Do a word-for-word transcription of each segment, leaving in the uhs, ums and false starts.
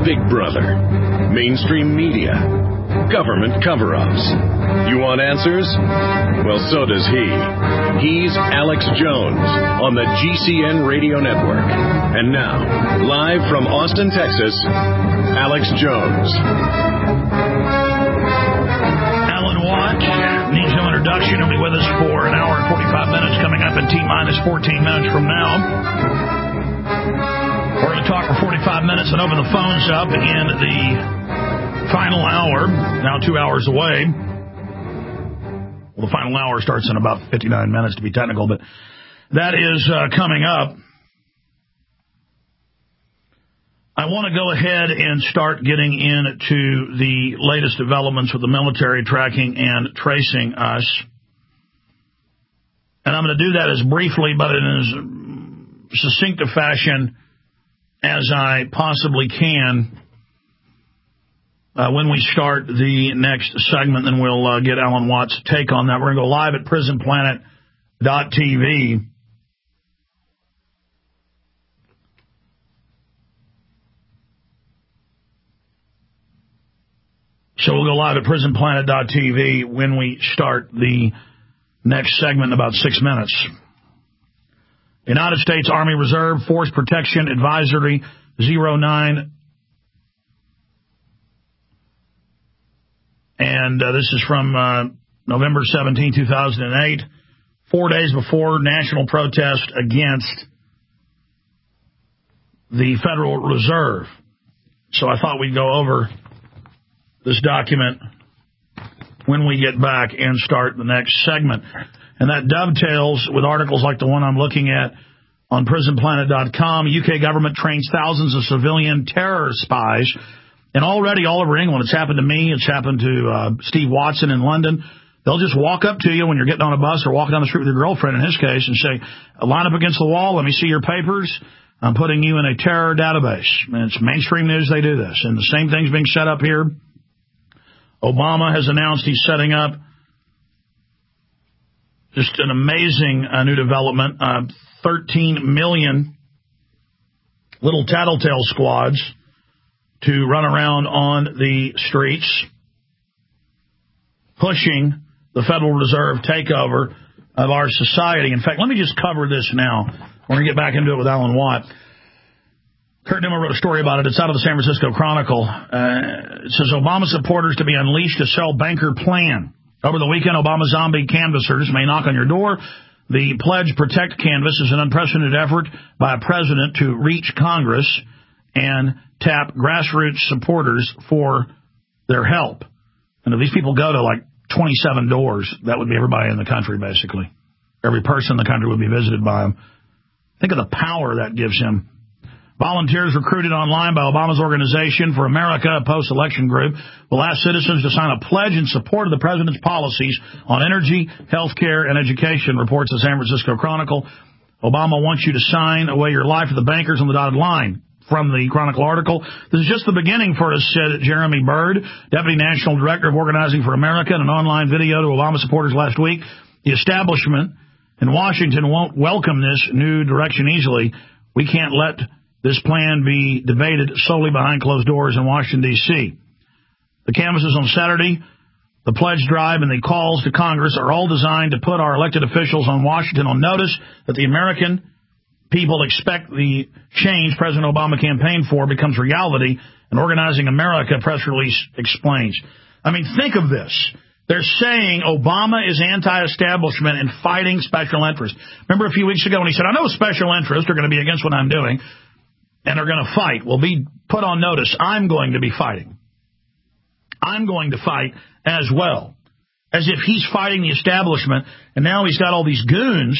Big Brother, mainstream media, government cover-ups. You want answers? Well, so does he. He's Alex Jones on the G C N Radio Network. And now, live from Austin, Texas, Alex Jones. Alan Watts needs no introduction. He'll be with us for an hour and forty-five minutes coming up in T-minus fourteen minutes from now. We're going to talk for forty-five minutes and open the phones up in the final hour, now two hours away. Well, the final hour starts in about fifty-nine minutes to be technical, but that is uh, coming up. I want to go ahead and start getting into the latest developments with the military tracking and tracing us. And I'm going to do that as briefly, but in as succinct a fashion as I possibly can uh, when we start the next segment. Then we'll uh, get Alan Watts' take on that. We're going to go live at prison planet dot t v. So we'll go live at prison planet dot t v when we start the next segment in about six minutes. United States Army Reserve Force Protection Advisory zero nine. And uh, this is from uh, November seventeenth, two thousand eight, four days before national protest against the Federal Reserve. So I thought we'd go over this document when we get back and start the next segment. And that dovetails with articles like the one I'm looking at on prison planet dot com. U K government trains thousands of civilian terror spies. And already all over England, it's happened to me. It's happened to uh, Steve Watson in London. They'll just walk up to you when you're getting on a bus or walking down the street with your girlfriend, in his case, and say, line up against the wall, let me see your papers. I'm putting you in a terror database. And it's mainstream news they do this. And the same thing's being set up here. Obama has announced he's setting up just an amazing uh, new development, uh, thirteen million little tattletale squads to run around on the streets, pushing the Federal Reserve takeover of our society. In fact, let me just cover this now. We're going to get back into it with Alan Watt. Kurt Nimmer wrote a story about it. It's out of the San Francisco Chronicle. Uh, it says, Obama supporters to be unleashed to sell banker plan. Over the weekend, Obama zombie canvassers may knock on your door. The Pledge Protect canvas is an unprecedented effort by a president to reach Congress and tap grassroots supporters for their help. And if these people go to like twenty-seven doors, that would be everybody in the country, basically. Every person in the country would be visited by him. Think of the power that gives him. Volunteers recruited online by Obama's Organization for America, a post-election group, will ask citizens to sign a pledge in support of the president's policies on energy, health care, and education, reports the San Francisco Chronicle. Obama wants you to sign away your life to the bankers on the dotted line. From the Chronicle article, this is just the beginning for us, said Jeremy Bird, Deputy National Director of Organizing for America, in an online video to Obama supporters last week. The establishment in Washington won't welcome this new direction easily. We can't let this plan be debated solely behind closed doors in Washington, D C The canvases on Saturday, the pledge drive, and the calls to Congress are all designed to put our elected officials on Washington on notice that the American people expect the change President Obama campaigned for becomes reality. An Organizing America press release explains. I mean, think of this. They're saying Obama is anti-establishment and fighting special interests. Remember a few weeks ago when he said, I know special interests are going to be against what I'm doing, and are going to fight. Will be put on notice. I'm going to be fighting. I'm going to fight as well. As if he's fighting the establishment, and now he's got all these goons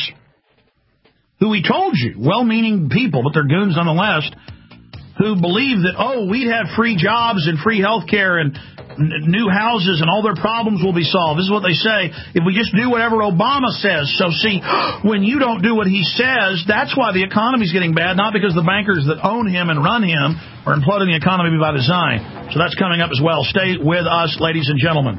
who he told you, well-meaning people, but they're goons nonetheless, who believe that, oh, we'd have free jobs and free health care and n- new houses and all their problems will be solved. This is what they say. If we just do whatever Obama says. So, see, when you don't do what he says, that's why the economy's getting bad, not because the bankers that own him and run him are imploding the economy by design. So that's coming up as well. Stay with us, ladies and gentlemen.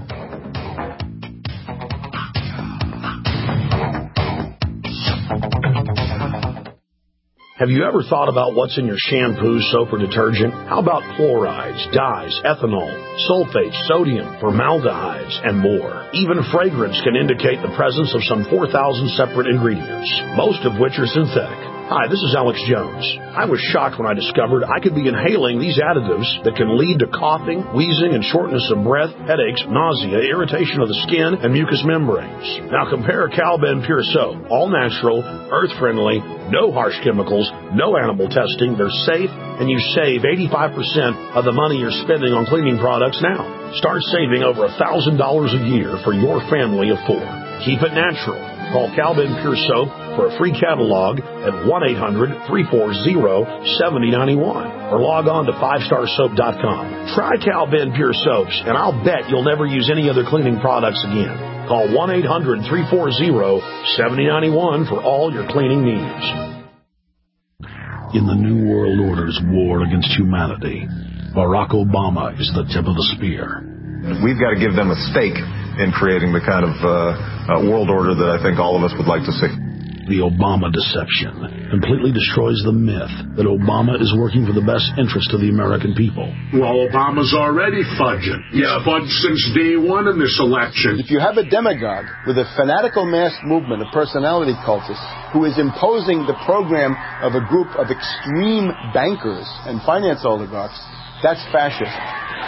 Have you ever thought about what's in your shampoo, soap, or detergent? How about chlorides, dyes, ethanol, sulfates, sodium, formaldehydes, and more? Even fragrance can indicate the presence of some four thousand separate ingredients, most of which are synthetic. Hi, this is Alex Jones. I was shocked when I discovered I could be inhaling these additives that can lead to coughing, wheezing, and shortness of breath, headaches, nausea, irritation of the skin, and mucous membranes. Now compare Cal-Ben Pure Soap. All natural, earth-friendly, no harsh chemicals, no animal testing. They're safe, and you save eighty-five percent of the money you're spending on cleaning products now. Start saving over one thousand dollars a year for your family of four. Keep it natural. Call Cal-Ben Pure Soap for a free catalog at one eight hundred, three four zero, seven zero nine one or log on to five star soap dot com. Try Cal-Ben Pure Soaps, and I'll bet you'll never use any other cleaning products again. Call one eight hundred, three four zero, seven zero nine one for all your cleaning needs. In the New World Order's war against humanity, Barack Obama is the tip of the spear. We've got to give them a stake in creating the kind of uh, uh, world order that I think all of us would like to see. The Obama deception completely destroys the myth that Obama is working for the best interest of the American people. Well, Obama's already fudging. He's yeah. fudged since day one in this election. If you have a demagogue with a fanatical mass movement of personality cultists who is imposing the program of a group of extreme bankers and finance oligarchs, that's fascism.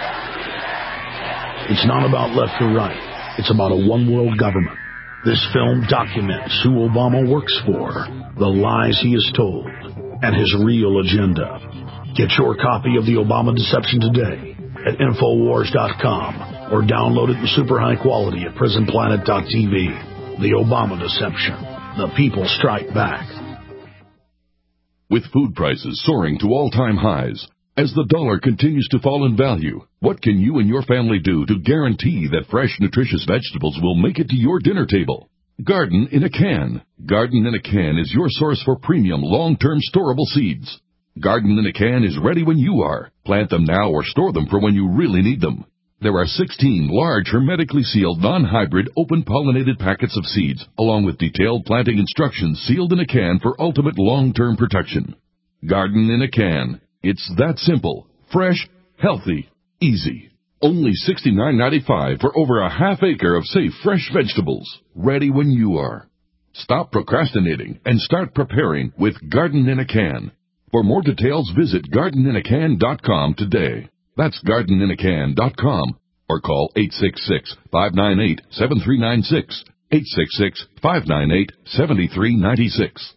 It's not about left or right. It's about a one-world government. This film documents who Obama works for, the lies he has told, and his real agenda. Get your copy of The Obama Deception today at Infowars dot com or download it in super high quality at Prison Planet dot T V. The Obama Deception. The people strike back. With food prices soaring to all-time highs, as the dollar continues to fall in value, what can you and your family do to guarantee that fresh, nutritious vegetables will make it to your dinner table? Garden in a Can. Garden in a Can is your source for premium, long-term storable seeds. Garden in a Can is ready when you are. Plant them now or store them for when you really need them. There are sixteen large, hermetically sealed, non-hybrid, open-pollinated packets of seeds, along with detailed planting instructions sealed in a can for ultimate long-term protection. Garden in a Can. It's that simple, fresh, healthy, easy. Only sixty-nine ninety-five for over a half acre of safe, fresh vegetables, ready when you are. Stop procrastinating and start preparing with Garden in a Can. For more details, visit garden in a can dot com today. That's garden in a can dot com or call eight six six, five nine eight, seven three nine six, eight six six, five nine eight, seven three nine six.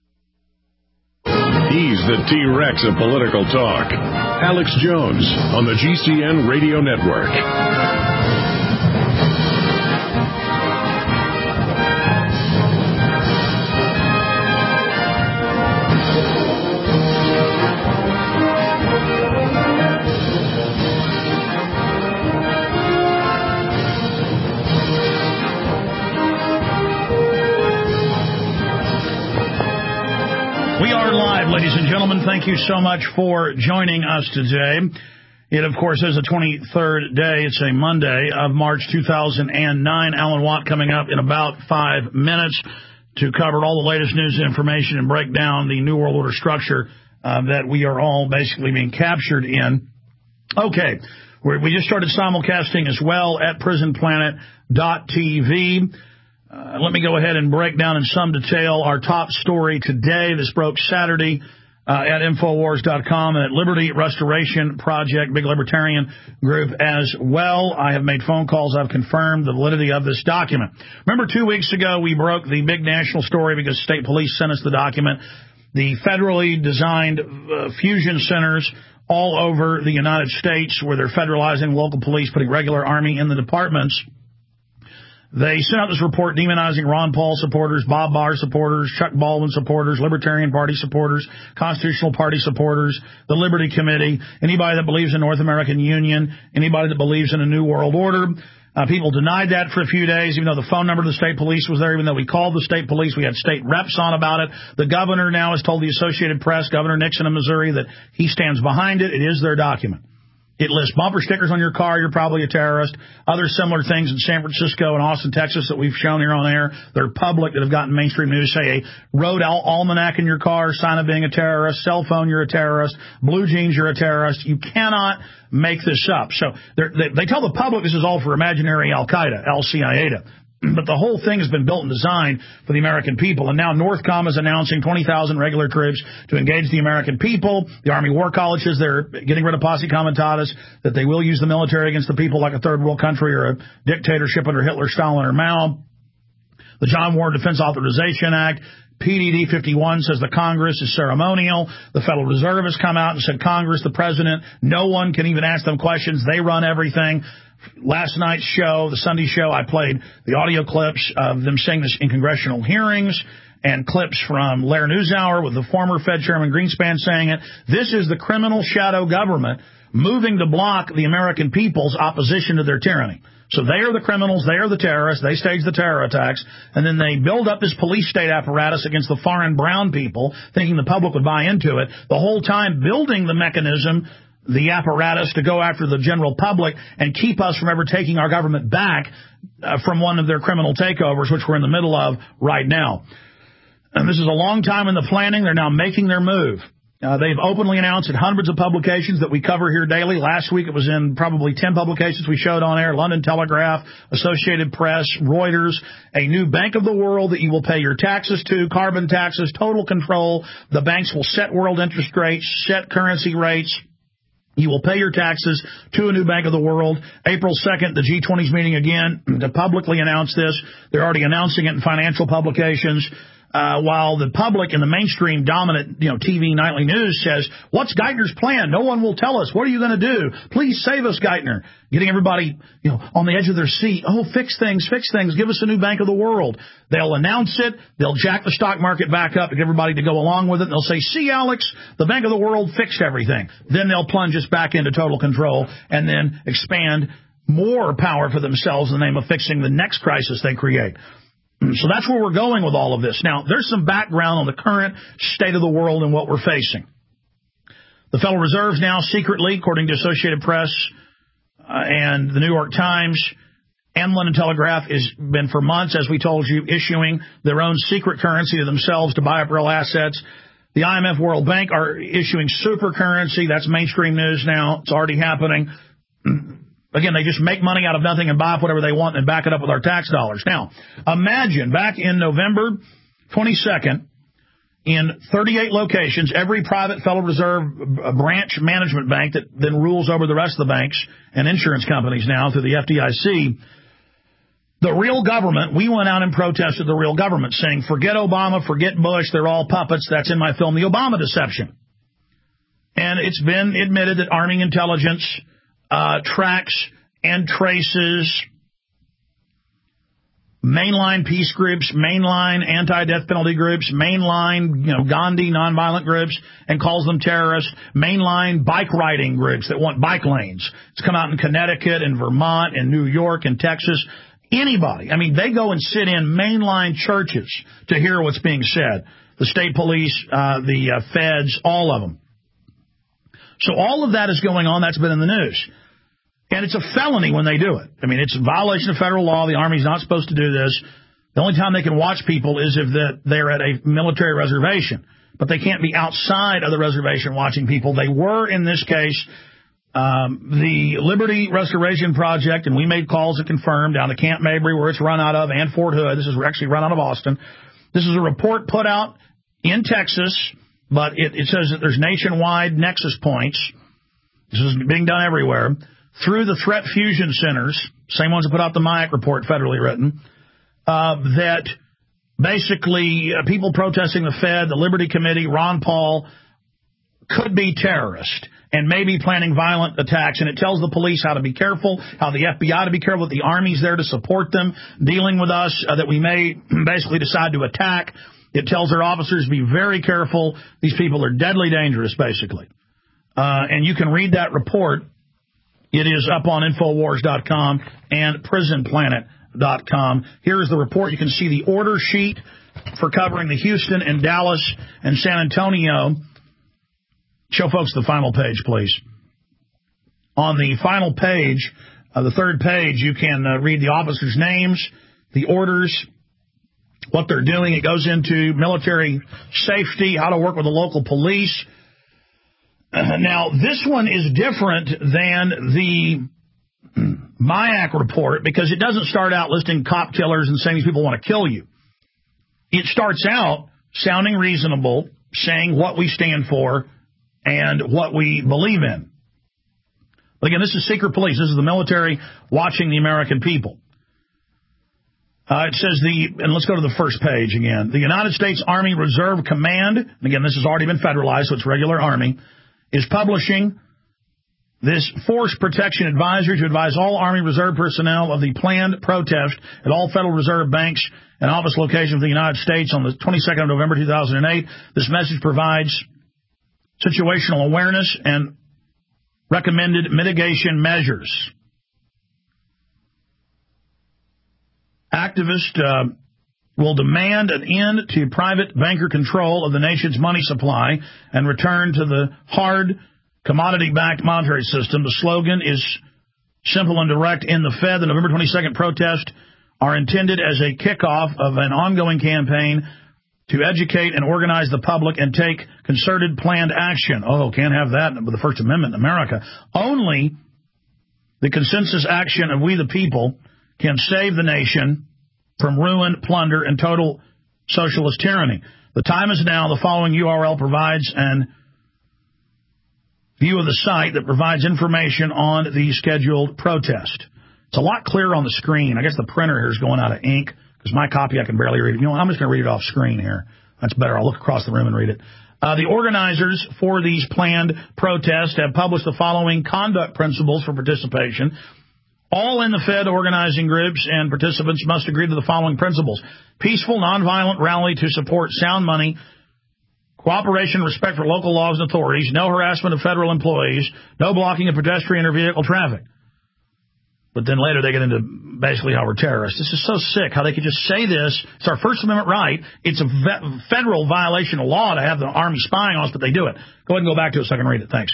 He's the T-Rex of political talk. Alex Jones on the G C N Radio Network. We are live, ladies and gentlemen. Thank you so much for joining us today. It, of course, is the twenty-third day. It's a Monday of March two thousand nine. Alan Watt coming up in about five minutes to cover all the latest news and information and break down the New World Order structure uh, that we are all basically being captured in. Okay, We're, we just started simulcasting as well at prison planet dot T V. Uh, let me go ahead and break down in some detail our top story today. This broke Saturday uh, at Infowars dot com and at Liberty Restoration Project, big libertarian group as well. I have made phone calls. I've confirmed the validity of this document. Remember two weeks ago we broke the big national story because state police sent us the document. The federally designed uh, fusion centers all over the United States where they're federalizing local police, putting regular army in the departments. They sent out this report demonizing Ron Paul supporters, Bob Barr supporters, Chuck Baldwin supporters, Libertarian Party supporters, Constitutional Party supporters, the Liberty Committee, anybody that believes in North American Union, anybody that believes in a New World Order. Uh, people denied that for a few days, even though the phone number of the state police was there, even though we called the state police. We had state reps on about it. The governor now has told the Associated Press, Governor Nixon of Missouri, that he stands behind it. It is their document. It lists bumper stickers on your car, you're probably a terrorist. Other similar things in San Francisco and Austin, Texas that we've shown here on air, they're public, that have gotten mainstream news, say a road al- almanac in your car, sign of being a terrorist, cell phone, you're a terrorist, blue jeans, you're a terrorist. You cannot make this up. So they, they tell the public this is all for imaginary Al-Qaeda, Al-Qaeda. But the whole thing has been built and designed for the American people. And now Northcom is announcing twenty thousand regular troops to engage the American people. The Army War College says they're getting rid of posse comitatus, that they will use the military against the people like a third world country or a dictatorship under Hitler, Stalin, or Mao. The John Ward Defense Authorization Act, P D D fifty-one, says the Congress is ceremonial. The Federal Reserve has come out and said Congress, the president, no one can even ask them questions. They run everything. Last night's show, the Sunday show, I played the audio clips of them saying this in congressional hearings and clips from Lair NewsHour with the former Fed Chairman Greenspan saying it. This is the criminal shadow government moving to block the American people's opposition to their tyranny. So they are the criminals, they are the terrorists, they stage the terror attacks, and then they build up this police state apparatus against the foreign brown people, thinking the public would buy into it, the whole time building the mechanism, the apparatus to go after the general public and keep us from ever taking our government back uh, from one of their criminal takeovers, which we're in the middle of right now. And this is a long time in the planning. They're now making their move. Uh, they've openly announced in hundreds of publications that we cover here daily. Last week it was in probably ten publications we showed on air, London Telegraph, Associated Press, Reuters, a new Bank of the World that you will pay your taxes to, carbon taxes, total control. The banks will set world interest rates, set currency rates. You will pay your taxes to a new Bank of the World. April second, the G twenty's meeting again to publicly announce this. They're already announcing it in financial publications. Uh, while the public and the mainstream dominant, you know, T V nightly news says, what's Geithner's plan? No one will tell us. What are you going to do? Please save us, Geithner. Getting everybody, you know, on the edge of their seat. Oh, fix things, fix things. Give us a new Bank of the World. They'll announce it. They'll jack the stock market back up to get everybody to go along with it. And they'll say, see, Alex, the Bank of the World fixed everything. Then they'll plunge us back into total control and then expand more power for themselves in the name of fixing the next crisis they create. So that's where we're going with all of this. Now, there's some background on the current state of the world and what we're facing. The Federal Reserve's now secretly, according to Associated Press uh, and the New York Times and London Telegraph, has been for months, as we told you, issuing their own secret currency to themselves to buy up real assets. The I M F, World Bank are issuing super currency. That's mainstream news now. It's already happening. Again, they just make money out of nothing and buy up whatever they want and back it up with our tax dollars. Now, imagine back in November twenty-second, in thirty-eight locations, every private Federal Reserve branch management bank that then rules over the rest of the banks and insurance companies now through the F D I C, the real government, we went out and protested the real government, saying, forget Obama, forget Bush, they're all puppets. That's in my film, The Obama Deception. And it's been admitted that arming intelligence Uh, tracks and traces mainline peace groups, mainline anti-death penalty groups, mainline, you know, Gandhi nonviolent groups, and calls them terrorists, mainline bike riding groups that want bike lanes. It's come out in Connecticut and Vermont and New York and Texas. Anybody. I mean, they go and sit in mainline churches to hear what's being said. The state police, uh, the uh, feds, all of them. So all of that is going on. That's been in the news. And it's a felony when they do it. I mean, it's a violation of federal law. The Army's not supposed to do this. The only time they can watch people is if they're at a military reservation. But they can't be outside of the reservation watching people. They were, in this case, um, the Liberty Restoration Project, and we made calls and confirmed down to Camp Mabry, where it's run out of, and Fort Hood. This is actually run out of Austin. This is a report put out in Texas, but it, it says that there's nationwide nexus points. This is being done everywhere. Through the threat fusion centers, same ones that put out the MIAC report, federally written, uh, that basically uh, people protesting the Fed, the Liberty Committee, Ron Paul, could be terrorists and maybe planning violent attacks. And it tells the police how to be careful, how the F B I to be careful, that the Army's there to support them, dealing with us, uh, that we may basically decide to attack. It tells their officers to be very careful. These people are deadly dangerous, basically. Uh, and you can read that report. It is up on Infowars dot com and Prison Planet dot com. Here is the report. You can see the order sheet for covering the Houston and Dallas and San Antonio. Show folks the final page, please. On the final page, uh, the third page, you can uh, read the officers' names, the orders, what they're doing. It goes into military safety, how to work with the local police. Uh, now, this one is different than the M I A C report because it doesn't start out listing cop killers and saying these people want to kill you. It starts out sounding reasonable, saying what we stand for and what we believe in. But again, this is secret police. This is the military watching the American people. Uh, it says the, and let's go to the first page again. The United States Army Reserve Command, and again, this has already been federalized, so it's regular Army, is publishing this Force Protection Advisory to advise all Army Reserve personnel of the planned protest at all Federal Reserve banks and office locations of the United States on the twenty-second of November, two thousand eight. This message provides situational awareness and recommended mitigation measures. Activists uh, will demand an end to private banker control of the nation's money supply and return to the hard, commodity-backed monetary system. The slogan is simple and direct. In the Fed, the November twenty-second protest are intended as a kickoff of an ongoing campaign to educate and organize the public and take concerted, planned action. Oh, can't have that with the First Amendment in America. Only the consensus action of we the people can save the nation from ruin, plunder, and total socialist tyranny. The time is now. The following U R L provides an view of the site that provides information on the scheduled protest. It's a lot clearer on the screen. I guess the printer here is going out of ink. Because my copy, I can barely read it. You know, I'm just going to read it off screen here. That's better. I'll look across the room and read it. Uh, the organizers for these planned protests have published the following conduct principles for participation. All in the Fed organizing groups and participants must agree to the following principles. Peaceful, nonviolent rally to support sound money, cooperation, respect for local laws and authorities, no harassment of federal employees, no blocking of pedestrian or vehicle traffic. But then later they get into basically how we're terrorists. This is so sick, how they could just say this. It's our First Amendment right. It's a ve- federal violation of law to have the Army spying on us, but they do it. Go ahead and go back to it so I can read it. Thanks.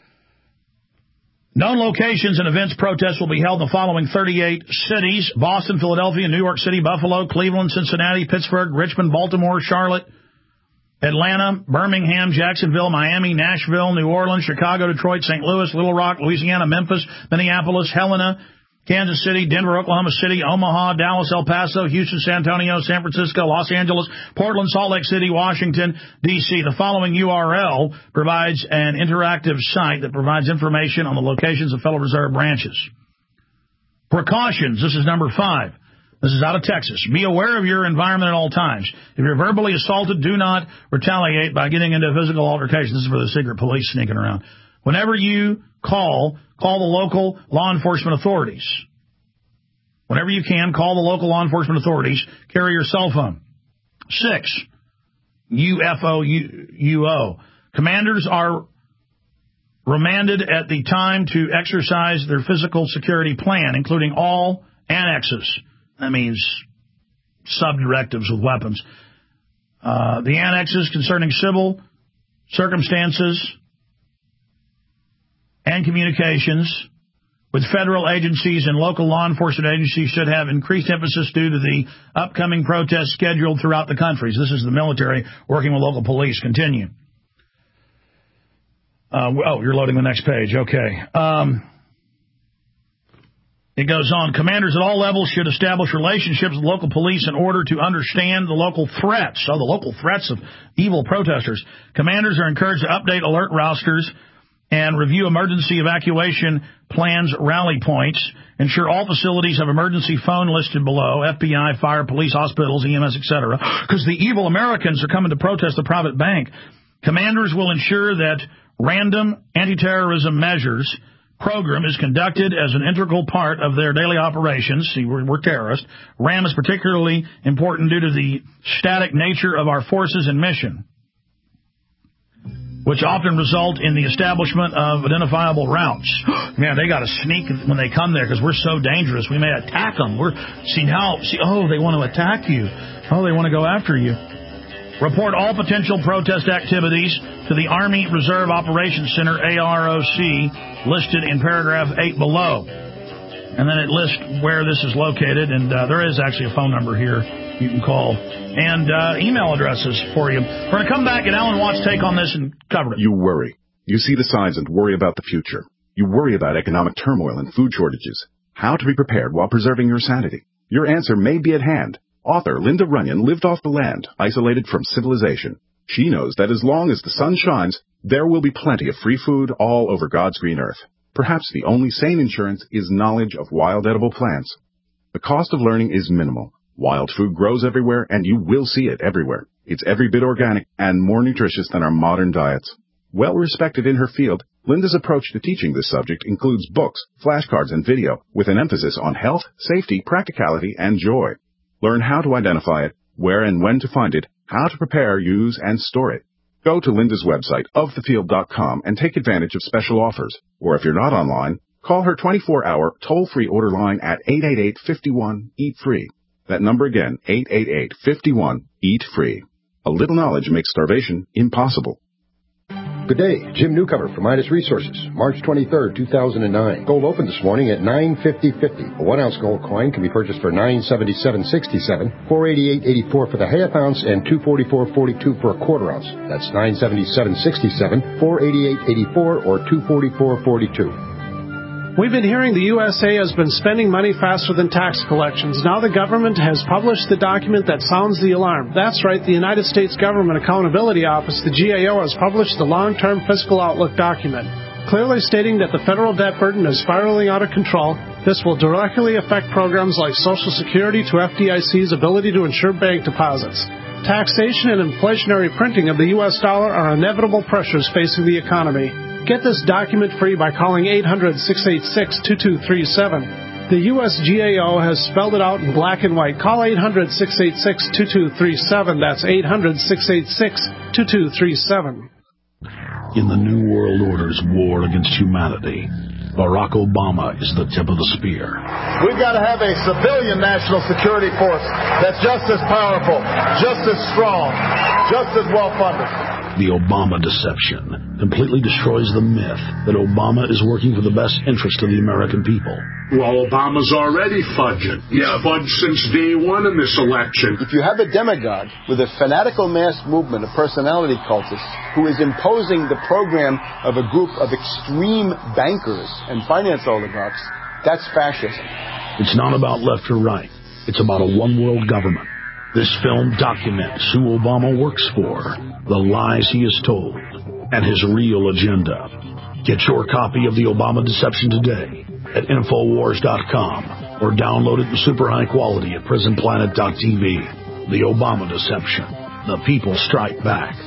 Known locations and events protests will be held in the following thirty-eight cities: Boston, Philadelphia, New York City, Buffalo, Cleveland, Cincinnati, Pittsburgh, Richmond, Baltimore, Charlotte, Atlanta, Birmingham, Jacksonville, Miami, Nashville, New Orleans, Chicago, Detroit, Saint Louis, Little Rock, Louisiana, Memphis, Minneapolis, Helena, Kansas City, Denver, Oklahoma City, Omaha, Dallas, El Paso, Houston, San Antonio, San Francisco, Los Angeles, Portland, Salt Lake City, Washington, D C The following U R L provides an interactive site that provides information on the locations of Federal Reserve branches. Precautions. This is number five. This is out of Texas. Be aware of your environment at all times. If you're verbally assaulted, do not retaliate by getting into a physical altercation. This is for the secret police sneaking around. Whenever you call, call the local law enforcement authorities. Whenever you can, call the local law enforcement authorities. Carry your cell phone. Six, U F O U O. Commanders are remanded at the time to exercise their physical security plan, including all annexes. That means sub-directives with weapons. Uh, the annexes concerning civil circumstances and communications with federal agencies and local law enforcement agencies should have increased emphasis due to the upcoming protests scheduled throughout the country. This is the military working with local police. Continue. Uh, oh, you're loading the next page. Okay. Um, it goes on. Commanders at all levels should establish relationships with local police in order to understand the local threats. So the local threats of evil protesters. Commanders are encouraged to update alert rosters and review emergency evacuation plans, rally points. Ensure all facilities have emergency phone listed below, F B I, fire, police, hospitals, E M S, et cetera, because the evil Americans are coming to protest the private bank. Commanders will ensure that random anti-terrorism measures program is conducted as an integral part of their daily operations. See, we're, we're terrorists. RAM is particularly important due to the static nature of our forces and mission, which often result in the establishment of identifiable routes. Man, they got to sneak when they come there because we're so dangerous. We may attack them. We're see how see. Oh, they want to attack you. Oh, they want to go after you. Report all potential protest activities to the Army Reserve Operations Center, A R O C, listed in paragraph eight below. And then it lists where this is located, and uh, there is actually a phone number here you can call, and uh, email addresses for you. We're going to come back, and Alan Watts take on this and cover it. You worry. You see the signs and worry about the future. You worry about economic turmoil and food shortages. How to be prepared while preserving your sanity. Your answer may be at hand. Author Linda Runyon lived off the land, isolated from civilization. She knows that as long as the sun shines, there will be plenty of free food all over God's green earth. Perhaps the only sane insurance is knowledge of wild edible plants. The cost of learning is minimal. Wild food grows everywhere, and you will see it everywhere. It's every bit organic and more nutritious than our modern diets. Well respected in her field, Linda's approach to teaching this subject includes books, flashcards, and video, with an emphasis on health, safety, practicality, and joy. Learn how to identify it, where and when to find it, how to prepare, use, and store it. Go to Linda's website, of the field dot com, and take advantage of special offers. Or if you're not online, call her twenty-four hour toll-free order line at eight eight eight, five one, eat free. That number again, eight eight eight, five one, eat free. A little knowledge makes starvation impossible. Good day, Jim Newcomer from Midas Resources, March twenty-third, two thousand nine. Gold opened this morning at nine fifty fifty. A one ounce gold coin can be purchased for nine seventy-seven sixty-seven, four eighty-eight eighty-four for the half ounce, and two forty-four forty-two for a quarter ounce. That's nine seventy-seven sixty-seven, four eighty-eight eighty-four, or two forty-four forty-two. We've been hearing the U S A has been spending money faster than tax collections. Now the government has published the document that sounds the alarm. That's right, the United States Government Accountability Office, the G A O, has published the Long-Term Fiscal Outlook document, clearly stating that the federal debt burden is spiraling out of control. This will directly affect programs like Social Security to F D I C's ability to insure bank deposits. Taxation and inflationary printing of the U S dollar are inevitable pressures facing the economy. Get this document free by calling eight hundred, six eight six, two two three seven. The U S G A O has spelled it out in black and white. Call eight hundred, six eight six, two two three seven. That's eight hundred, six eight six, two two three seven. In the New World Order's war against humanity, Barack Obama is the tip of the spear. We've got to have a civilian national security force that's just as powerful, just as strong, just as well-funded. The Obama deception completely destroys the myth that Obama is working for the best interest of the American people. Well, Obama's already fudging. He's fudged since day one in this election. If you have a demagogue with a fanatical mass movement of personality cultists who is imposing the program of a group of extreme bankers and finance oligarchs, that's fascism. It's not about left or right. It's about a one-world government. This film documents who Obama works for, the lies he has told, and his real agenda. Get your copy of The Obama Deception today at Infowars dot com or download it in super high quality at Prison Planet dot T V. The Obama Deception. The people strike back.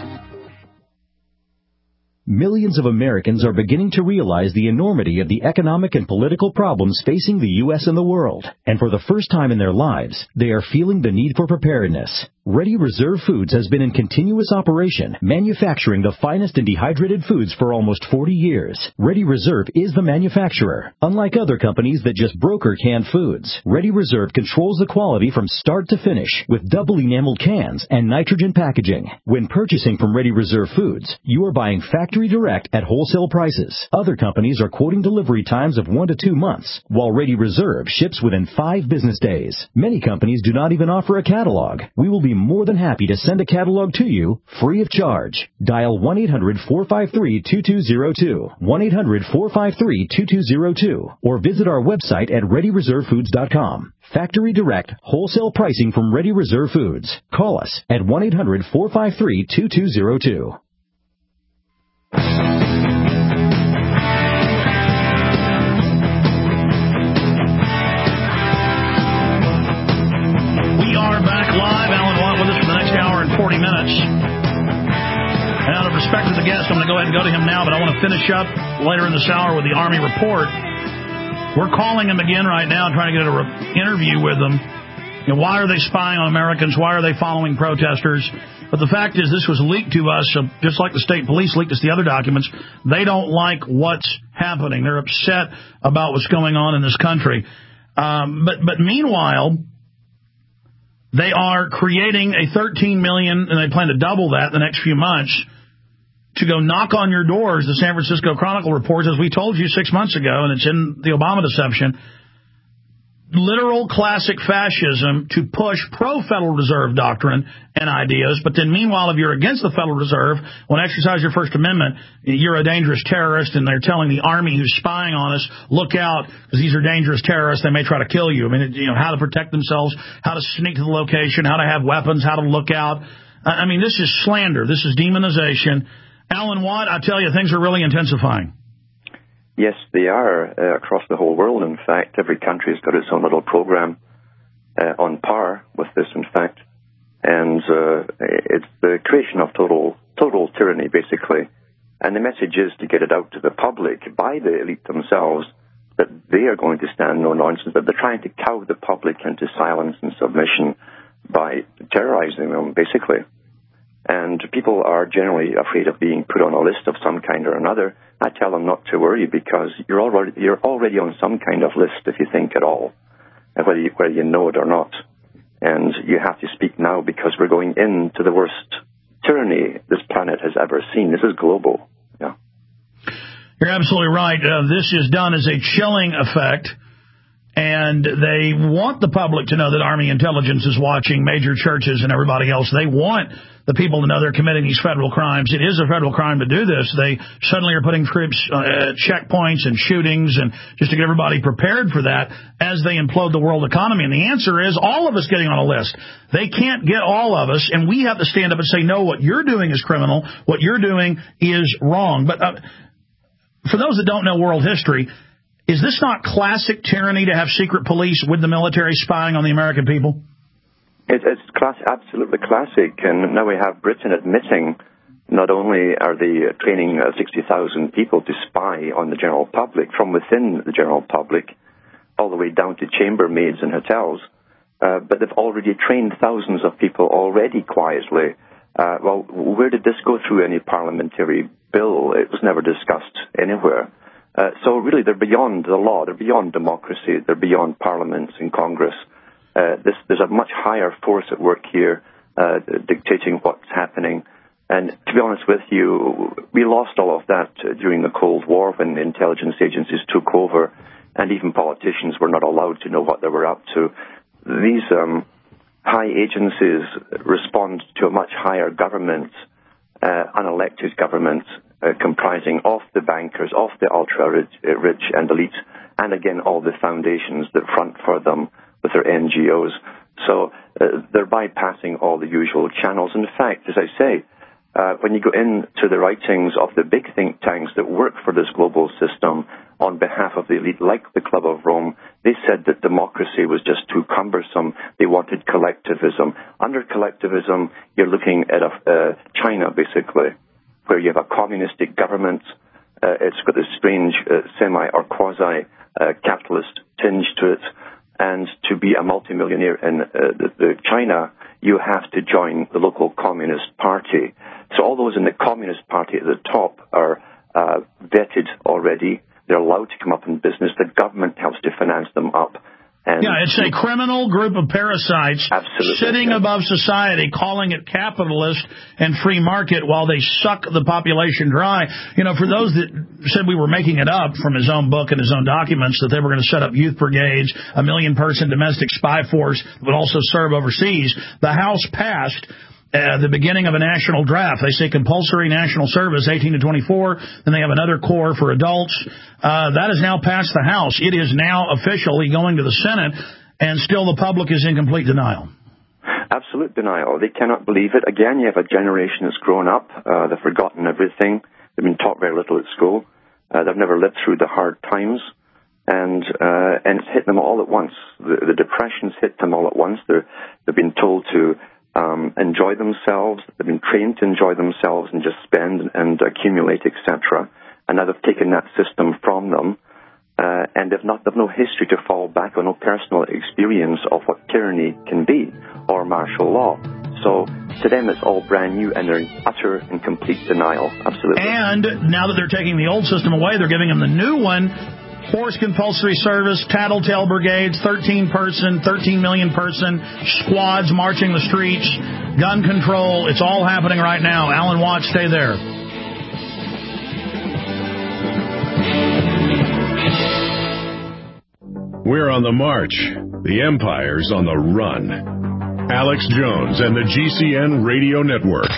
Millions of Americans are beginning to realize the enormity of the economic and political problems facing the U S and the world. And for the first time in their lives, they are feeling the need for preparedness. Ready Reserve Foods has been in continuous operation, manufacturing the finest in dehydrated foods for almost forty years. Ready Reserve is the manufacturer. Unlike other companies that just broker canned foods, Ready Reserve controls the quality from start to finish with double enameled cans and nitrogen packaging. When purchasing from Ready Reserve Foods, you are buying factory direct at wholesale prices. Other companies are quoting delivery times of one to two months, while Ready Reserve ships within five business days. Many companies do not even offer a catalog. We will be more than happy to send a catalog to you free of charge. Dial one eight hundred, four five three, two two zero two, one eight hundred, four five three, two two zero two, or visit our website at ready reserve foods dot com. Factory direct, wholesale pricing from Ready Reserve Foods. Call us at one eight hundred, four five three, two two zero two. forty minutes. And out of respect to the guest, I'm going to go ahead and go to him now, but I want to finish up later in this hour with the Army report. We're calling him again right now, trying to get an re- interview with them. You know, why are they spying on Americans? Why are they following protesters? But the fact is, this was leaked to us, so just like the state police leaked us the other documents. They don't like what's happening. They're upset about what's going on in this country. Um, but, but meanwhile, They are creating a thirteen million dollars, and they plan to double that in the next few months, to go knock on your doors, the San Francisco Chronicle reports, as we told you six months ago, and it's in the Obama deception, literal classic fascism to push pro-Federal Reserve doctrine and ideas. But then meanwhile, if you're against the Federal Reserve, when exercise your First Amendment, you're a dangerous terrorist, and they're telling the Army who's spying on us, look out, because these are dangerous terrorists, they may try to kill you. I mean, you know, how to protect themselves, how to sneak to the location, how to have weapons, how to look out. I mean, this is slander. This is demonization. Alan Watt, I tell you, things are really intensifying. Yes, they are uh, across the whole world. In fact, every country has got its own little program uh, on par with this, in fact. And uh, it's the creation of total total tyranny, basically. And the message is to get it out to the public by the elite themselves that they are going to stand no nonsense, that they're trying to cow the public into silence and submission by terrorizing them, basically. And people are generally afraid of being put on a list of some kind or another. I tell them not to worry, because you're already you're already on some kind of list, if you think at all, whether you, whether you know it or not. And you have to speak now, because we're going into the worst tyranny this planet has ever seen. This is global. Yeah, you're absolutely right. Uh, this is done as a chilling effect. And they want the public to know that Army intelligence is watching, major churches and everybody else. They want the people to know they're committing these federal crimes. It is a federal crime to do this. They suddenly are putting troops uh, at checkpoints and shootings, and just to get everybody prepared for that as they implode the world economy. And the answer is all of us getting on a list. They can't get all of us, and we have to stand up and say, no, what you're doing is criminal. What you're doing is wrong. But uh, for those that don't know world history, is this not classic tyranny to have secret police with the military spying on the American people? It, it's class, absolutely classic. And now we have Britain admitting not only are they training uh, sixty thousand people to spy on the general public, from within the general public, all the way down to chambermaids in hotels, uh, but they've already trained thousands of people already quietly. Uh, well, where did this go through any parliamentary bill? It was never discussed anywhere. Uh, so really, they're beyond the law. They're beyond democracy. They're beyond parliaments and Congress. Uh, this, there's a much higher force at work here, uh, dictating what's happening. And to be honest with you, we lost all of that uh, during the Cold War, when the intelligence agencies took over, and even politicians were not allowed to know what they were up to. These um, high agencies respond to a much higher government, uh, unelected government, Uh, comprising of the bankers, of the ultra-rich rich and elite, and again, all the foundations that front for them with their N G Os. So uh, they're bypassing all the usual channels. In fact, as I say, uh, when you go into the writings of the big think tanks that work for this global system on behalf of the elite, like the Club of Rome, they said that democracy was just too cumbersome. They wanted collectivism. Under collectivism, you're looking at a, uh, China, basically, where you have a communistic government. Uh, it's got this strange uh, semi- or quasi-capitalist uh, tinge to it. And to be a multimillionaire in uh, the, the China, you have to join the local Communist Party. So all those in the Communist Party at the top are uh, vetted already. They're allowed to come up in business. The government helps to finance them up. And yeah, it's a criminal group of parasites absolutely, sitting yeah. above society, calling it capitalist and free market while they suck the population dry. You know, for those that said we were making it up from his own book and his own documents, that they were going to set up youth brigades, a million-person domestic spy force that would also serve overseas, the House passed Uh, the beginning of a national draft. They say compulsory national service, eighteen to twenty-four. Then they have another core for adults. Uh, that has now passed the House. It is now officially going to the Senate, and still the public is in complete denial. Absolute denial. They cannot believe it. Again, you have a generation that's grown up. Uh, they've forgotten everything. They've been taught very little at school. Uh, they've never lived through the hard times. And uh, and it's hit them all at once. The, the depression's hit them all at once. They're, they've been told to Um, enjoy themselves. They've been trained to enjoy themselves and just spend and accumulate, et cetera. And now they've taken that system from them, uh, and they've not they've no history to fall back on, no personal experience of what tyranny can be or martial law. So to them, it's all brand new, and they're in utter and complete denial. Absolutely. And now that they're taking the old system away, they're giving them the new one. Force compulsory service, tattletale brigades, thirteen person, thirteen million person squads marching the streets, gun control. It's all happening right now. Alan Watt, stay there. We're on the march. The empire's on the run. Alex Jones and the G C N Radio Network.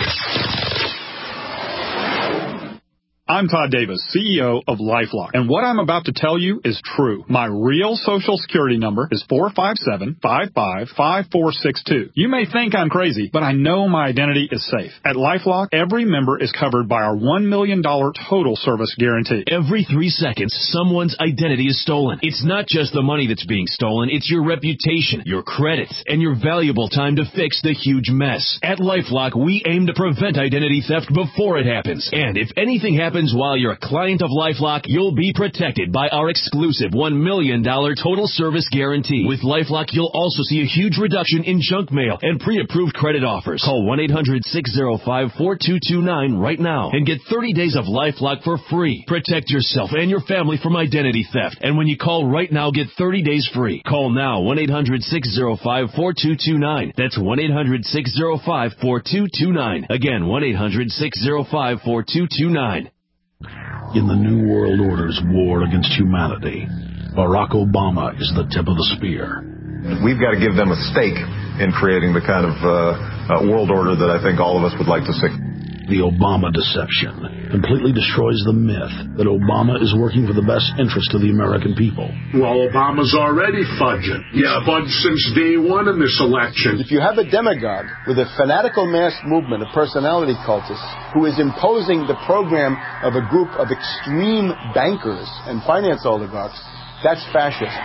I'm Todd Davis, C E O of LifeLock, and what I'm about to tell you is true. My real Social Security number is four five seven, five five, five four six two. You may think I'm crazy, but I know my identity is safe. At LifeLock, every member is covered by our one million dollars total service guarantee. Every three seconds, someone's identity is stolen. It's not just the money that's being stolen, it's your reputation, your credits, and your valuable time to fix the huge mess. At LifeLock, we aim to prevent identity theft before it happens. And if anything happens while you're a client of LifeLock, you'll be protected by our exclusive one million dollars total service guarantee. With LifeLock, you'll also see a huge reduction in junk mail and pre-approved credit offers. Call one eight hundred, six oh five, four two two nine right now and get thirty days of LifeLock for free. Protect yourself and your family from identity theft. And when you call right now, get thirty days free. Call now, one eight hundred, six oh five, four two two nine. That's one eight hundred, six oh five, four two two nine. Again, one eight hundred, six oh five, four two two nine. In the New World Order's war against humanity, Barack Obama is the tip of the spear. We've got to give them a stake in creating the kind of uh, uh, world order that I think all of us would like to see. The Obama deception completely destroys the myth that Obama is working for the best interest of the American people. Well, Obama's already fudging. Yeah, fudged since day one in this election. If you have a demagogue with a fanatical mass movement of personality cultists who is imposing the program of a group of extreme bankers and finance oligarchs, that's fascism.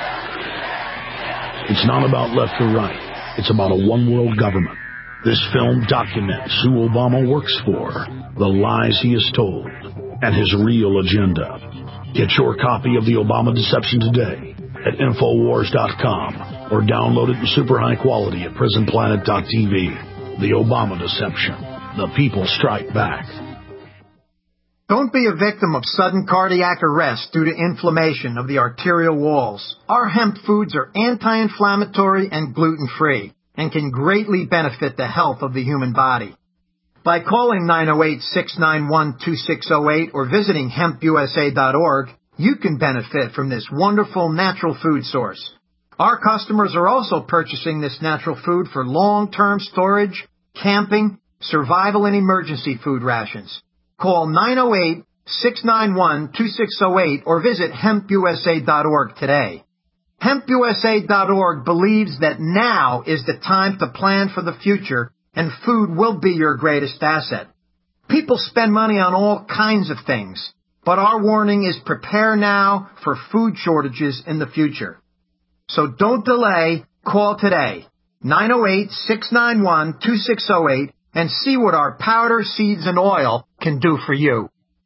It's not about left or right. It's about a one-world government. This film documents who Obama works for, the lies he has told, and his real agenda. Get your copy of The Obama Deception today at Infowars dot com or download it in super high quality at Prison Planet dot T V. The Obama Deception. The people strike back. Don't be a victim of sudden cardiac arrest due to inflammation of the arterial walls. Our hemp foods are anti-inflammatory and gluten-free, and can greatly benefit the health of the human body. By calling nine oh eight, six nine one, two six oh eight or visiting hemp U S A dot org, you can benefit from this wonderful natural food source. Our customers are also purchasing this natural food for long-term storage, camping, survival, and emergency food rations. Call nine oh eight, six nine one, two six oh eight or visit hemp U S A dot org today. hemp U S A dot org believes that now is the time to plan for the future, and food will be your greatest asset. People spend money on all kinds of things, but our warning is prepare now for food shortages in the future. So don't delay, call today, nine oh eight, six nine one, two six oh eight, and see what our powder, seeds, and oil can do for you.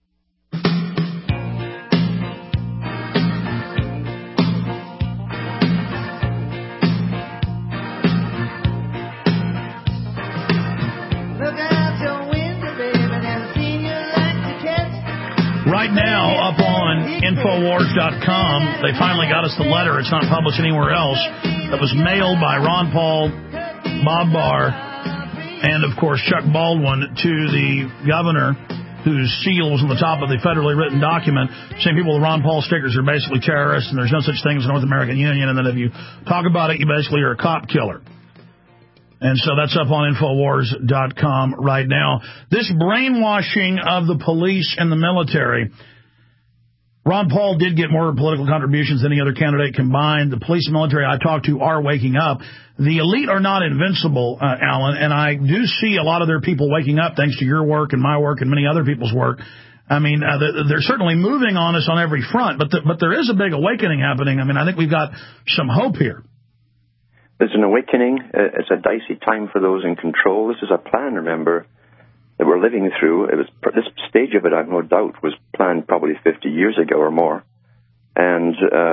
Right now, up on Infowars dot com, they finally got us the letter. It's not published anywhere else. That was mailed by Ron Paul, Bob Barr, and, of course, Chuck Baldwin to the governor, whose seal was on the top of the federally written document, saying people with Ron Paul stickers are basically terrorists and there's no such thing as the North American Union, and that if you talk about it, you basically are a cop killer. And so that's up on Infowars dot com right now. This brainwashing of the police and the military, Ron Paul did get more political contributions than any other candidate combined. The police and military I talked to are waking up. The elite are not invincible, uh, Alan, and I do see a lot of their people waking up thanks to your work and my work and many other people's work. I mean, uh, they're certainly moving on us on every front, but the, but there is a big awakening happening. I mean, I think we've got some hope here. There's an awakening. It's a dicey time for those in control. This is a plan, remember, that we're living through. It was this stage of it, I've no doubt, was planned probably fifty years ago or more. And uh,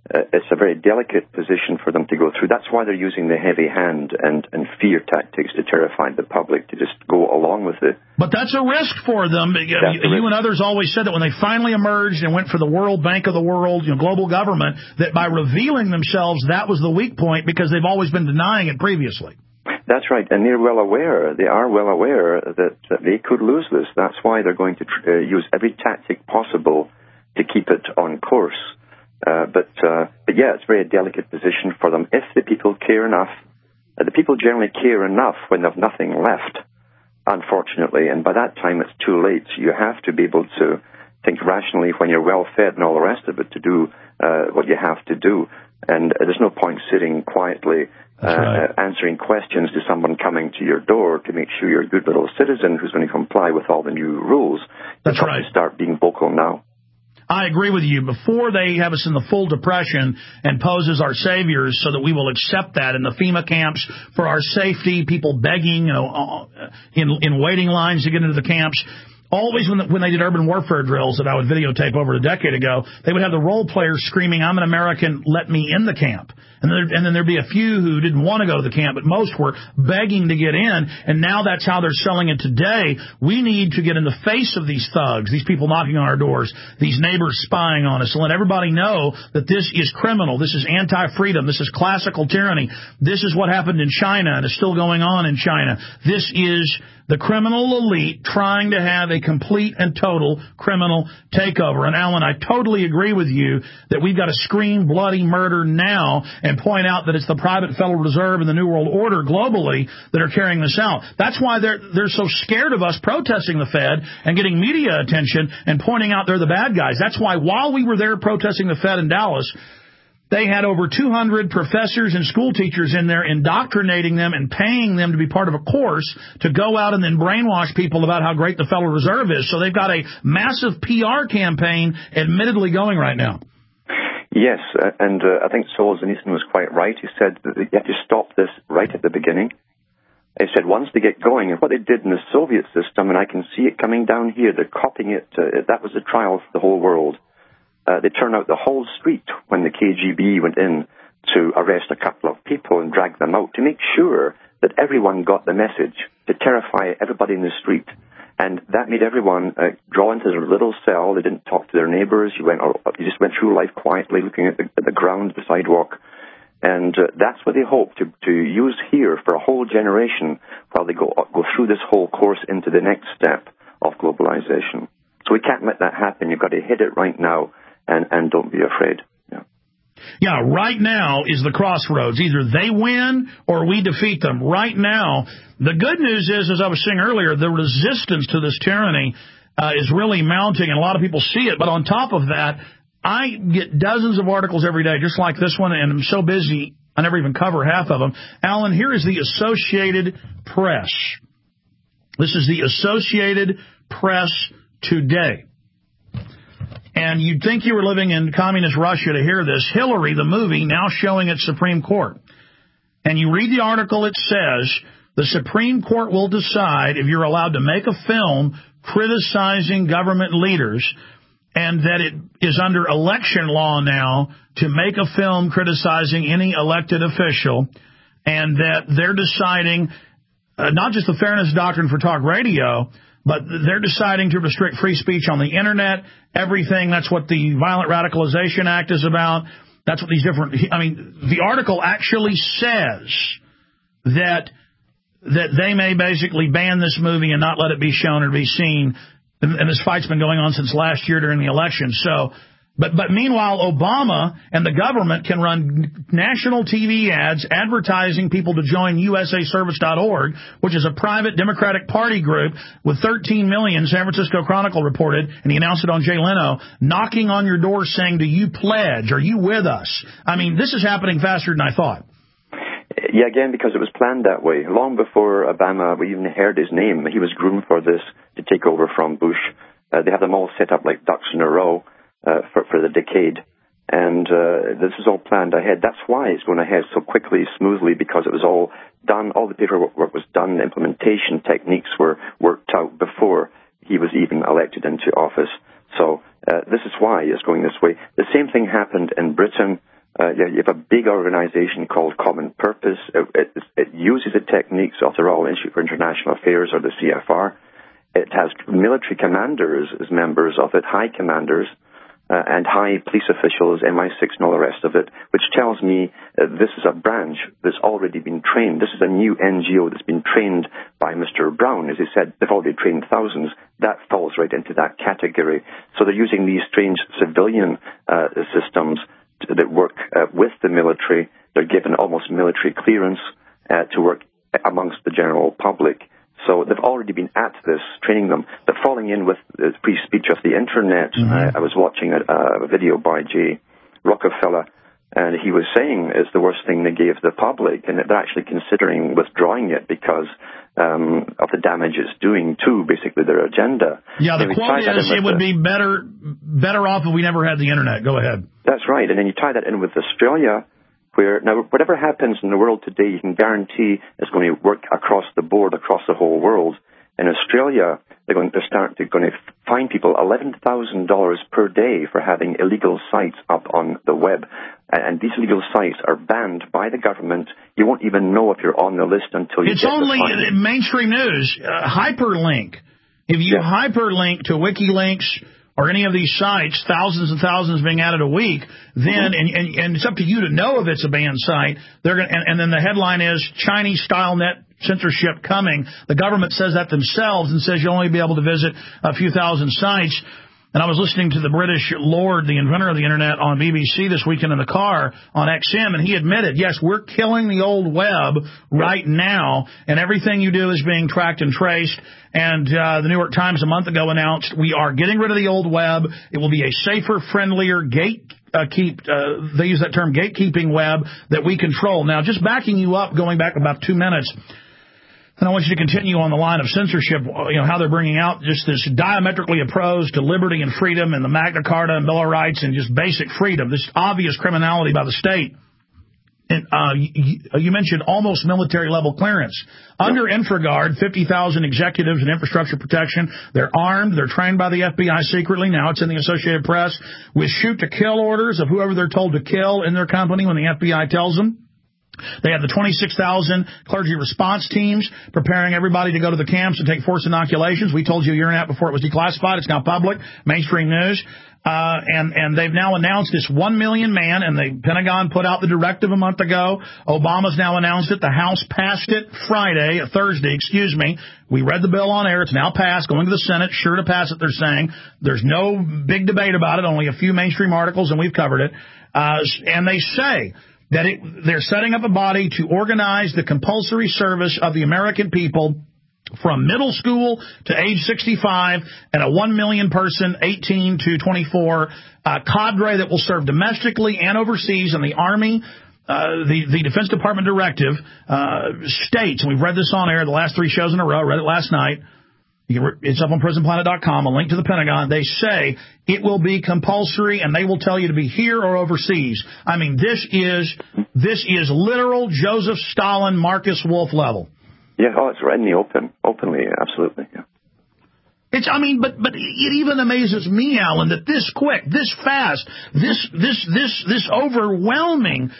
uh, it's a very delicate position for them to go through. That's why they're using the heavy hand and, and fear tactics to terrify the public to just go along with it. But that's a risk for them. You, you and others always said that when they finally emerged and went for the World Bank of the world, you know, global government, that by revealing themselves, that was the weak point because they've always been denying it previously. That's right, and they're well aware, they are well aware that, that they could lose this. That's why they're going to tr- uh, use every tactic possible to keep it on course. Uh, but, uh, but yeah, it's a very delicate position for them. If the people care enough, uh, the people generally care enough when they've nothing left, unfortunately, and by that time it's too late. You have to be able to think rationally when you're well fed and all the rest of it to do uh, what you have to do. And uh, there's no point sitting quietly uh, right. answering questions to someone coming to your door to make sure you're a good little citizen who's going to comply with all the new rules. That's you right. have to start being vocal now. I agree with you. Before they have us in the full depression and pose as our saviors so that we will accept that in the FEMA camps for our safety, people begging, you know, in, in waiting lines to get into the camps. Always when, the, when they did urban warfare drills that I would videotape over a decade ago, they would have the role players screaming, "I'm an American, let me in the camp." And, there, and then there'd be a few who didn't want to go to the camp, but most were begging to get in. And now that's how they're selling it today. We need to get in the face of these thugs, these people knocking on our doors, these neighbors spying on us, and let everybody know that this is criminal. This is anti-freedom. This is classical tyranny. This is what happened in China and is still going on in China. This is the criminal elite trying to have a complete and total criminal takeover. And, Alan, I totally agree with you that we've got to scream bloody murder now and point out that it's the private Federal Reserve and the New World Order globally that are carrying this out. That's why they're they're so scared of us protesting the Fed and getting media attention and pointing out they're the bad guys. That's why while we were there protesting the Fed in Dallas, they had over two hundred professors and school teachers in there indoctrinating them and paying them to be part of a course to go out and then brainwash people about how great the Federal Reserve is. So they've got a massive P R campaign admittedly going right now. Yes, uh, and uh, I think Solzhenitsyn was quite right. He said that you have to stop this right at the beginning. He said once they get going, and what they did in the Soviet system, and I can see it coming down here, they're copying it. Uh, that was a trial for the whole world. Uh, they turned out the whole street when the K G B went in to arrest a couple of people and drag them out to make sure that everyone got the message, to terrify everybody in the street. And that made everyone uh, draw into their little cell. They didn't talk to their neighbors. You went, or you just went through life quietly, looking at the, at the ground, the sidewalk. And uh, that's what they hope to, to use here for a whole generation while they go go through this whole course into the next step of globalization. So we can't let that happen. You've got to hit it right now. And, and don't be afraid. Yeah. yeah, right now is the crossroads. Either they win or we defeat them. Right now, the good news is, as I was saying earlier, the resistance to this tyranny uh, is really mounting, and a lot of people see it. But on top of that, I get dozens of articles every day, just like this one, and I'm so busy, I never even cover half of them. Alan, here is the Associated Press. This is the Associated Press today. And you'd think you were living in communist Russia to hear this. Hillary, the movie, now showing at Supreme Court. And you read the article, it says, the Supreme Court will decide if you're allowed to make a film criticizing government leaders, and that it is under election law now to make a film criticizing any elected official, and that they're deciding uh, not just the fairness doctrine for talk radio, but they're deciding to restrict free speech on the Internet, everything. That's what the Violent Radicalization Act is about. That's what these different... I mean, the article actually says that that they may basically ban this movie and not let it be shown or be seen. And, and this fight's been going on since last year during the election. So... But but meanwhile, Obama and the government can run national T V ads advertising people to join U S A Service dot org, which is a private Democratic Party group with thirteen million, San Francisco Chronicle reported, and he announced it on Jay Leno, knocking on your door saying, do you pledge? Are you with us? I mean, this is happening faster than I thought. Yeah, again, because it was planned that way. Long before Obama, we even heard his name. He was groomed for this to take over from Bush. Uh, they have them all set up like ducks in a row. Uh, for, for the decade. And uh, this was all planned ahead. That's why it's going ahead so quickly, smoothly, because it was all done, all the paperwork was done, the implementation techniques were worked out before he was even elected into office. So uh, this is why it's going this way. The same thing happened in Britain. Uh, you have a big organization called Common Purpose. It, it, it uses the techniques of the Royal Institute for International Affairs, or the C F R. It has military commanders as members of it, high commanders, uh, and high police officials, M I six and all the rest of it, which tells me uh, this is a branch that's already been trained. This is a new N G O that's been trained by Mister Brown. As he said, they've already trained thousands. That falls right into that category. So they're using these strange civilian uh, systems that work uh, with the military. They're given almost military clearance uh, to work amongst the general public. So they've already been at this, training them. But falling in with the free speech of the Internet, mm-hmm. uh, I was watching a, a video by Jay Rockefeller, and he was saying it's the worst thing they gave the public, and they're actually considering withdrawing it because um, of the damage it's doing to, basically, their agenda. Yeah, the quote is it would the, be better better off if we never had the Internet. Go ahead. That's right, and then you tie that in with Australia, where now whatever happens in the world today, you can guarantee it's going to work across the board, across the whole world. In Australia, they're going to start they're going to fine people eleven thousand dollars per day for having illegal sites up on the web. And these illegal sites are banned by the government. You won't even know if you're on the list until you it's get only the fine. Mainstream news, uh, hyperlink. If you yeah. hyperlink to WikiLeaks or any of these sites, thousands and thousands being added a week, then, mm-hmm. and, and, and it's up to you to know if it's a banned site. They're gonna, and, and then the headline is Chinese-style net censorship coming. The government says that themselves and says you'll only be able to visit a few thousand sites. And I was listening to the British Lord, the inventor of the Internet, on B B C this weekend in the car on X M, and he admitted, yes, we're killing the old web right now, and everything you do is being tracked and traced. And uh, the New York Times a month ago announced we are getting rid of the old web. It will be a safer, friendlier, gate uh, keep. Uh, they use that term, gatekeeping web that we control. Now, just backing you up, going back about two minutes. And I want you to continue on the line of censorship, you know, how they're bringing out just this diametrically opposed to liberty and freedom and the Magna Carta and Bill of Rights and just basic freedom, this obvious criminality by the state. And uh, you, you mentioned almost military-level clearance. Under InfraGard, fifty thousand executives in infrastructure protection. They're armed. They're trained by the F B I secretly. Now it's in the Associated Press with shoot-to-kill orders of whoever they're told to kill in their company when the F B I tells them. They have the twenty-six thousand clergy response teams preparing everybody to go to the camps and take forced inoculations. We told you a year and a half before it was declassified. It's now public, mainstream news. Uh, and, and they've now announced this one million man, and the Pentagon put out the directive a month ago. Obama's now announced it. The House passed it Friday, Thursday, excuse me. We read the bill on air. It's now passed, going to the Senate, sure to pass it, they're saying. There's no big debate about it, only a few mainstream articles, and we've covered it. Uh, and they say that it, they're setting up a body to organize the compulsory service of the American people from middle school to age sixty-five, and a one million person, eighteen to twenty-four, uh, cadre that will serve domestically and overseas in the Army. Uh, the, the Defense Department directive uh, states, and we've read this on air the last three shows in a row, read it last night. You can, it's up on prison planet dot com, a link to the Pentagon. They say it will be compulsory, and they will tell you to be here or overseas. I mean, this is this is literal Joseph Stalin, Marcus Wolf level. Yeah, oh, it's right in the open, openly, absolutely. Yeah. It's, I mean, but but it even amazes me, Alan, that this quick, this fast, this this this this overwhelming.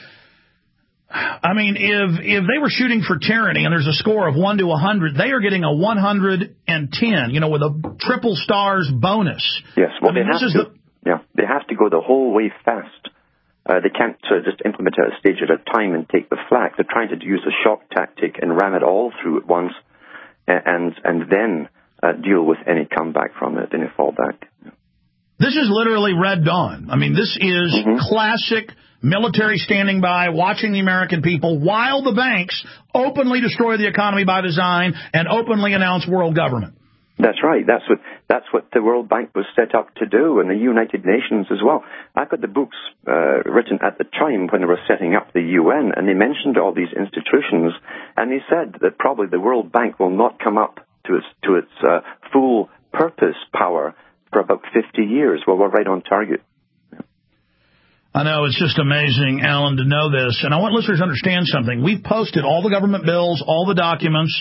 I mean, if if they were shooting for tyranny and there's a score of one to a hundred, they are getting a one hundred and ten. You know, with a triple stars bonus. Yes, well, I mean, they this have is to. The, yeah, they have to go the whole way fast. Uh, they can't uh, just implement it a stage at a time and take the flak. They're trying to use the shock tactic and ram it all through at once, and and then uh, deal with any comeback from it, any fallback. This is literally Red Dawn. I mean, this is mm-hmm. classic military standing by, watching the American people, while the banks openly destroy the economy by design and openly announce world government. That's right. That's what that's what the World Bank was set up to do, and the United Nations as well. I've got the books uh, written at the time when they were setting up the U N, and they mentioned all these institutions, and they said that probably the World Bank will not come up to its to its uh, full purpose power for about fifty years. Well, we're right on target. I know, it's just amazing, Alan, to know this. And I want listeners to understand something. We've posted all the government bills, all the documents.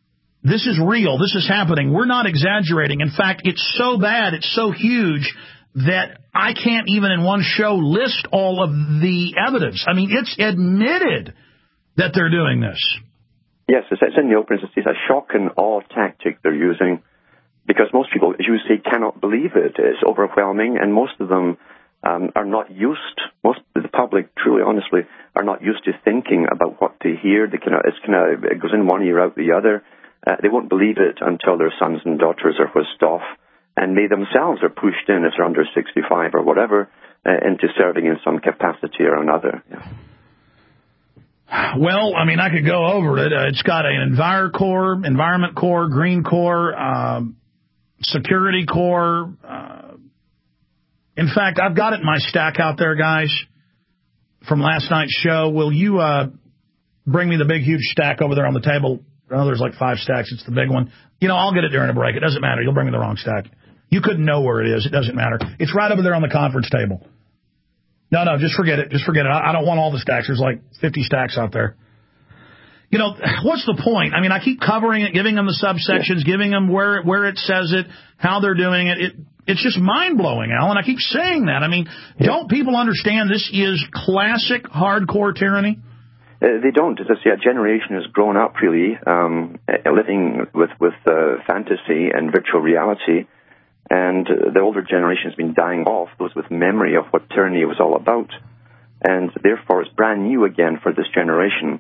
This is real. This is happening. We're not exaggerating. In fact, it's so bad, it's so huge, that I can't even in one show list all of the evidence. I mean, it's admitted that they're doing this. Yes, it's, it's in the open. It's, it's a shock and awe tactic they're using because most people, as you say, cannot believe it. It's overwhelming, and most of them um, are not used, most of the public, truly, honestly, are not used to thinking about what they hear. They kind of, it's kind of, it goes in one ear, out the other. Uh, they won't believe it until their sons and daughters are whisked off, and they themselves are pushed in, if they're under sixty-five or whatever, uh, into serving in some capacity or another. Yeah. Well, I mean, I could go over it. Uh, it's got an EnviroCorps, Environment Corps, Green Corps, um, Security Corps. Uh, in fact, I've got it in my stack out there, guys, from last night's show. Will you uh, bring me the big, huge stack over there on the table? Oh, there's like five stacks. It's the big one. You know, I'll get it during a break. It doesn't matter. You'll bring me the wrong stack. You couldn't know where it is. It doesn't matter. It's right over there on the conference table. No, no, just forget it. Just forget it. I don't want all the stacks. There's like fifty stacks out there. You know, what's the point? I mean, I keep covering it, giving them the subsections, giving them where where it says it, how they're doing it. It it's just mind-blowing, Alan. I keep saying that. I mean, don't people understand this is classic hardcore tyranny? Uh, they don't. It's just, yeah, a generation has grown up, really, um, living with, with uh, fantasy and virtual reality. And uh, the older generation has been dying off, those with memory of what tyranny was all about. And therefore, it's brand new again for this generation.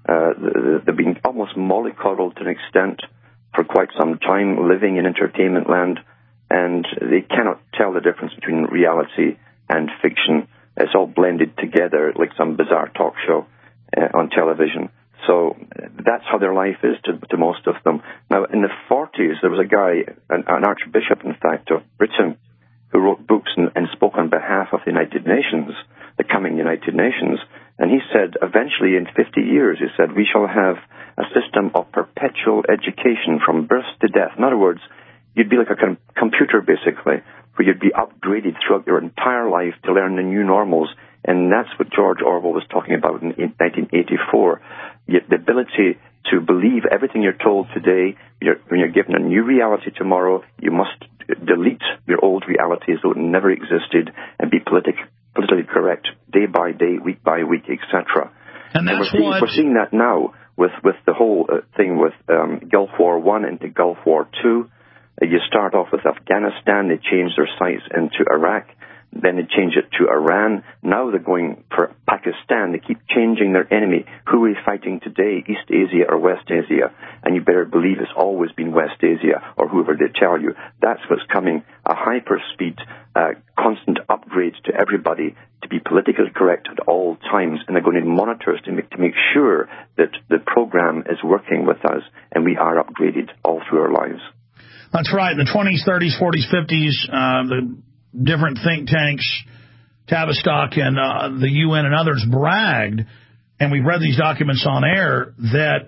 Uh, they've been almost mollycoddled to an extent for quite some time, living in entertainment land. And they cannot tell the difference between reality and fiction. It's all blended together like some bizarre talk show Uh, on television. So that's how their life is to, to most of them. Now, in the forties, there was a guy, an, an archbishop, in fact, of Britain, who wrote books and, and spoke on behalf of the United Nations, the coming United Nations. And he said, eventually, in fifty years, he said, we shall have a system of perpetual education from birth to death. In other words, you'd be like a com- computer, basically, where you'd be upgraded throughout your entire life to learn the new normals. And that's what George Orwell was talking about in nineteen eighty-four. Yet the ability to believe everything you're told today, you're, when you're given a new reality tomorrow, you must delete your old reality as though it never existed and be politic, politically correct day by day, week by week, et cetera. And that's and we're, seeing, what... we're seeing that now with, with the whole uh, thing with um, Gulf War One into Gulf War Two. Uh, you start off with Afghanistan, they change their sights into Iraq. Then they change it to Iran. Now they're going for Pakistan. They keep changing their enemy. Who are we fighting today, East Asia or West Asia? And you better believe it's always been West Asia or whoever they tell you. That's what's coming, a hyper-speed, uh, constant upgrade to everybody to be politically correct at all times. And they're going to need monitors to make, to make sure that the program is working with us and we are upgraded all through our lives. That's right. In the twenties, thirties, forties, fifties, uh, the different think tanks, Tavistock and uh, the U N and others bragged, and we've read these documents on air, that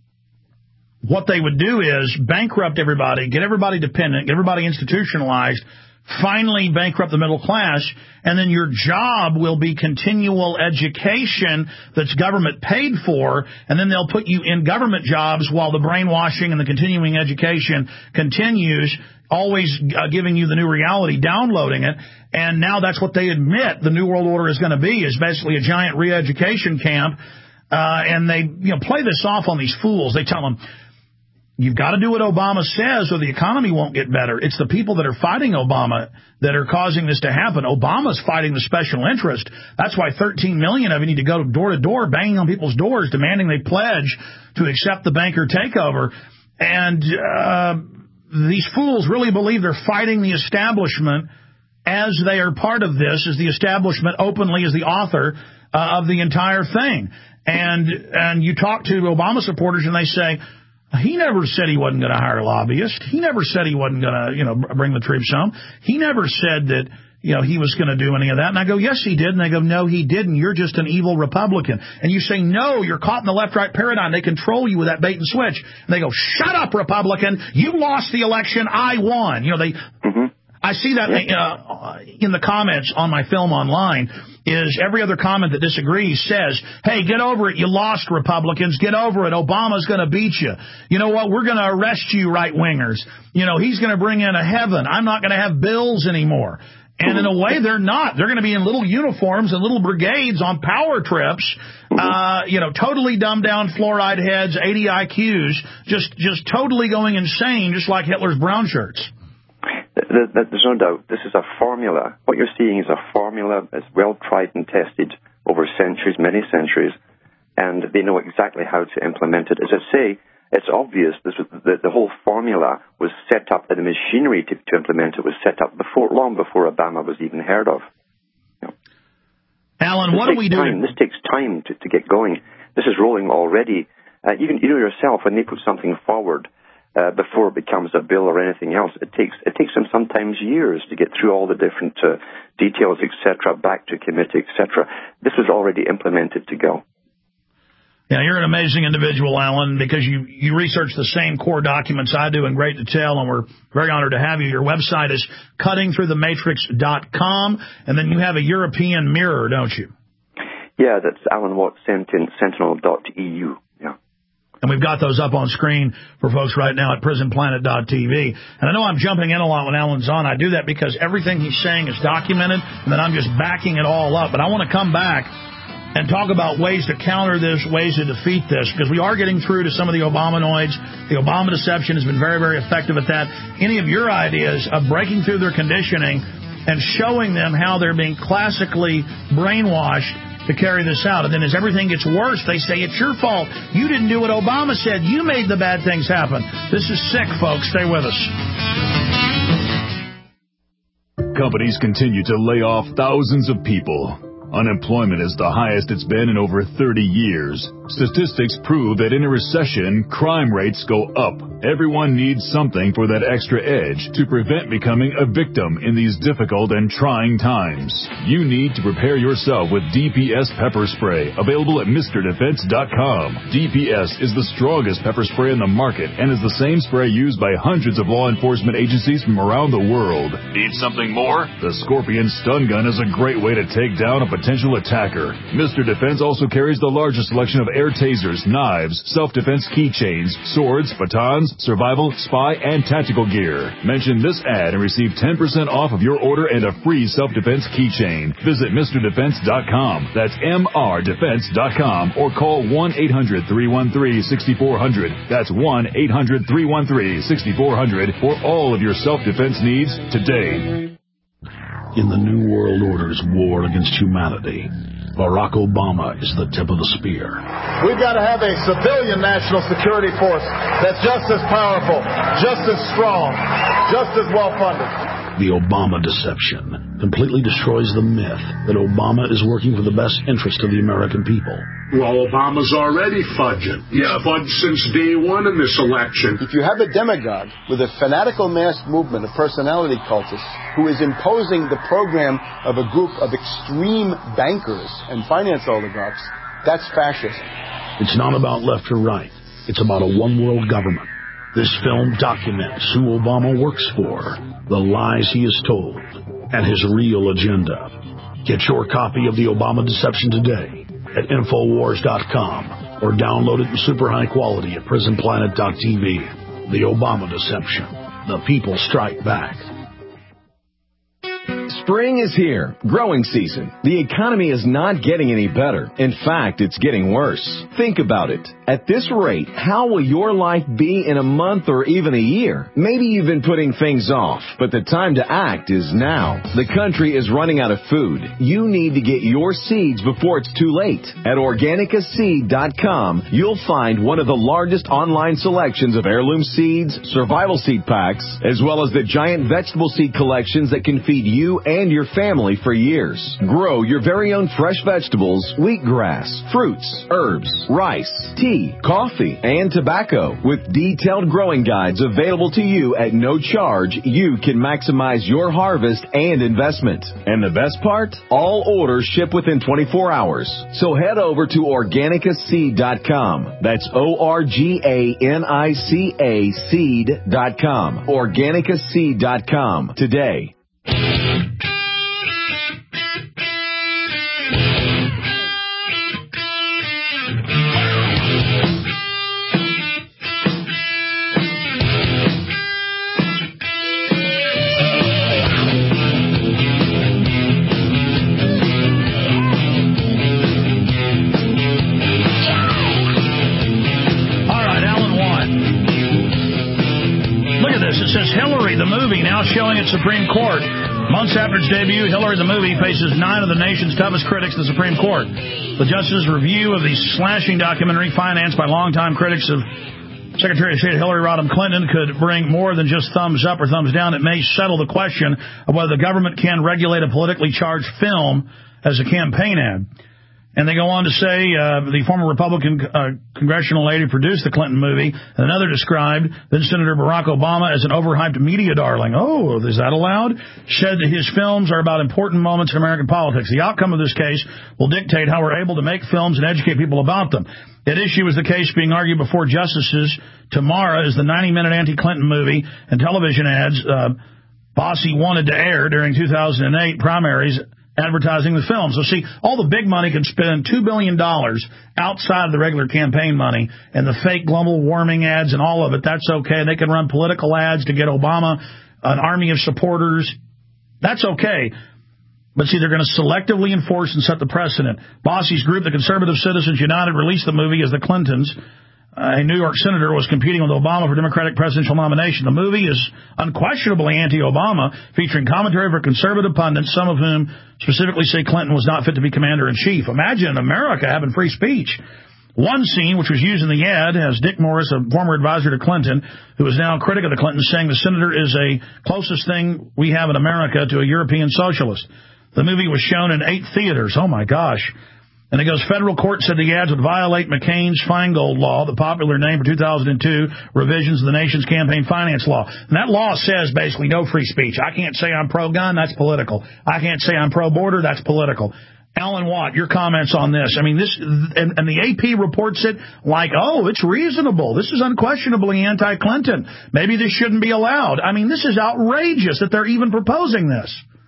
what they would do is bankrupt everybody, get everybody dependent, get everybody institutionalized, finally bankrupt the middle class, and then your job will be continual education that's government paid for, and then they'll put you in government jobs while the brainwashing and the continuing education continues, always uh, giving you the new reality, downloading it. And now that's what they admit the New World Order is going to be, is basically a giant re-education camp. Uh, and they you know play this off on these fools. They tell them, you've got to do what Obama says or the economy won't get better. It's the people that are fighting Obama that are causing this to happen. Obama's fighting the special interest. That's why thirteen million of you need to go door to door, banging on people's doors, demanding they pledge to accept the banker takeover. And uh, these fools really believe they're fighting the establishment as they are part of this, as the establishment openly is the author uh, of the entire thing. And and you talk to Obama supporters and they say, he never said he wasn't going to hire lobbyists. He never said he wasn't going to, you know, bring the troops home. He never said that, you know, he was going to do any of that. And I go, yes, he did. And they go, no, he didn't. You're just an evil Republican. And you say, no, you're caught in the left-right paradigm. They control you with that bait and switch. And they go, shut up, Republican. You lost the election. I won. You know, they. Mm-hmm. I see that uh, in the comments on my film online. Is every other comment that disagrees says, hey, get over it, you lost, Republicans, get over it, Obama's going to beat you. You know what, we're going to arrest you, right-wingers. You know, he's going to bring in a heaven. I'm not going to have bills anymore. And in a way, they're not. They're going to be in little uniforms and little brigades on power trips, uh, you know, totally dumbed down fluoride heads, eighty I Qs, just just totally going insane, just like Hitler's brown shirts. There's no doubt. This is a formula. What you're seeing is a formula that's well tried and tested over centuries, many centuries, and they know exactly how to implement it. As I say, it's obvious this was, the, the whole formula was set up, and the machinery to, to implement it was set up before, long before Obama was even heard of. You know. Alan, this what do we do? Time. This takes time to, to get going. This is rolling already. Uh, you, can, you know yourself, when they put something forward uh, before it becomes a bill or anything else, it takes it takes them sometimes years to get through all the different uh, details, et cetera, back to committee, et cetera. This was already implemented to go. Yeah, you're an amazing individual, Alan, because you, you research the same core documents I do in great detail, and we're very honored to have you. Your website is cutting through the matrix dot com, and then you have a European mirror, don't you? Yeah, that's Alan Watts Sentinel dot E U. Yeah. And we've got those up on screen for folks right now at prison planet dot T V. And I know I'm jumping in a lot when Alan's on. I do that because everything he's saying is documented, and then I'm just backing it all up. But I want to come back and talk about ways to counter this, ways to defeat this, because we are getting through to some of the Obamanoids. The Obama deception has been very, very effective at that. Any of your ideas of breaking through their conditioning and showing them how they're being classically brainwashed to carry this out. And then as everything gets worse, they say, it's your fault. You didn't do what Obama said. You made the bad things happen. This is sick, folks. Stay with us. Companies continue to lay off thousands of people. Unemployment is the highest it's been in over thirty years. Statistics prove that in a recession, crime rates go up. Everyone needs something for that extra edge to prevent becoming a victim in these difficult and trying times. You need to prepare yourself with D P S pepper spray, available at Mister Defense dot com. D P S is the strongest pepper spray in the market and is the same spray used by hundreds of law enforcement agencies from around the world. Need something more? The Scorpion Stun Gun is a great way to take down a potential attacker. Mister Defense also carries the largest selection of air tasers, knives, self-defense keychains, swords, batons, survival, spy, and tactical gear. Mention this ad and receive ten percent off of your order and a free self-defense keychain. Visit Mister Defense dot com. That's M R Defense dot com or call one eight hundred, three one three, six four zero zero. That's one eight hundred, three one three, six four zero zero for all of your self-defense needs today. In the New World Order's war against humanity, Barack Obama is the tip of the spear. We've got to have a civilian national security force that's just as powerful, just as strong, just as well-funded. The Obama deception completely destroys the myth that Obama is working for the best interest of the American people. Well, Obama's already fudging. He's fudged since day one in this election. If you have a demagogue with a fanatical mass movement of personality cultists who is imposing the program of a group of extreme bankers and finance oligarchs, that's fascism. It's not about left or right. It's about a one-world government. This film documents who Obama works for, the lies he has told, and his real agenda. Get your copy of The Obama Deception today at Infowars dot com or download it in super high quality at Prison Planet dot T V. The Obama Deception. The people strike back. Spring is here. Growing season. The economy is not getting any better. In fact, it's getting worse. Think about it. At this rate, how will your life be in a month or even a year? Maybe you've been putting things off, but the time to act is now. The country is running out of food. You need to get your seeds before it's too late. At Organica Seed dot com, you'll find one of the largest online selections of heirloom seeds, survival seed packs, as well as the giant vegetable seed collections that can feed you and your family for years. Grow your very own fresh vegetables, wheatgrass, fruits, herbs, rice, tea, coffee, and tobacco. With detailed growing guides available to you at no charge, you can maximize your harvest and investment. And the best part? All orders ship within twenty-four hours. So head over to Organica Seed dot com. That's O R G A N I C A seed dot com. Organica Seed dot com today. now showing at Supreme Court. Months after its debut, Hillary the movie faces nine of the nation's toughest critics in the Supreme Court. The justice's review of the slashing documentary financed by longtime critics of Secretary of State Hillary Rodham Clinton could bring more than just thumbs up or thumbs down. It may settle the question of whether the government can regulate a politically charged film as a campaign ad. And they go on to say uh, the former Republican uh, congressional lady who produced the Clinton movie, and another described then Senator Barack Obama as an overhyped media darling. Oh, is that allowed? Said that his films are about important moments in American politics. The outcome of this case will dictate how we're able to make films and educate people about them. At issue is the case being argued before justices tomorrow is the ninety-minute anti-Clinton movie and television ads uh, Bossie wanted to air during two thousand eight primaries advertising the film. So, see, all the big money can spend two billion dollars outside of the regular campaign money, and the fake global warming ads and all of it, that's okay. They can run political ads to get Obama an army of supporters. That's okay. But, see, they're going to selectively enforce and set the precedent. Bossie's group, the Conservative Citizens United, released the movie as the Clintons. Uh, a New York senator was competing with Obama for Democratic presidential nomination. The movie is unquestionably anti-Obama, featuring commentary for conservative pundits, some of whom specifically say Clinton was not fit to be commander-in-chief. Imagine America having free speech. One scene, which was used in the ad, has Dick Morris, a former advisor to Clinton, who is now a critic of the Clintons, saying the senator is a closest thing we have in America to a European socialist. The movie was shown in eight theaters. Oh, my gosh. And it goes, federal court said the ads would violate McCain's Feingold Law, the popular name for two thousand two revisions of the nation's campaign finance law. And that law says basically no free speech. I can't say I'm pro-gun, that's political. I can't say I'm pro-border, that's political. Alan Watt, your comments on this. I mean, this, and, and the A P reports it like, oh, it's reasonable. This is unquestionably anti-Clinton. Maybe this shouldn't be allowed. I mean, this is outrageous that they're even proposing this.